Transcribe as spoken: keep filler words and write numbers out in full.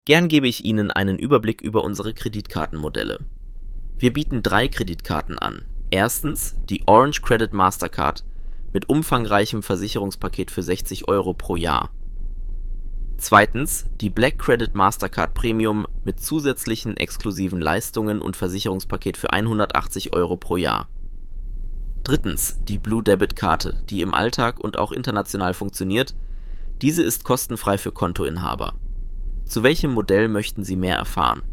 Gern gebe ich Ihnen einen Überblick über unsere Kreditkartenmodelle. Wir bieten drei Kreditkarten an. Erstens die Orange Credit Mastercard mit umfangreichem Versicherungspaket für sechzig Euro pro Jahr. Zweitens die Black Credit Mastercard Premium mit zusätzlichen exklusiven Leistungen und Versicherungspaket für hundertachtzig Euro pro Jahr. Drittens die Blue Debit Karte, die im Alltag und auch international funktioniert. Diese ist kostenfrei für Kontoinhaber. Zu welchem Modell möchten Sie mehr erfahren?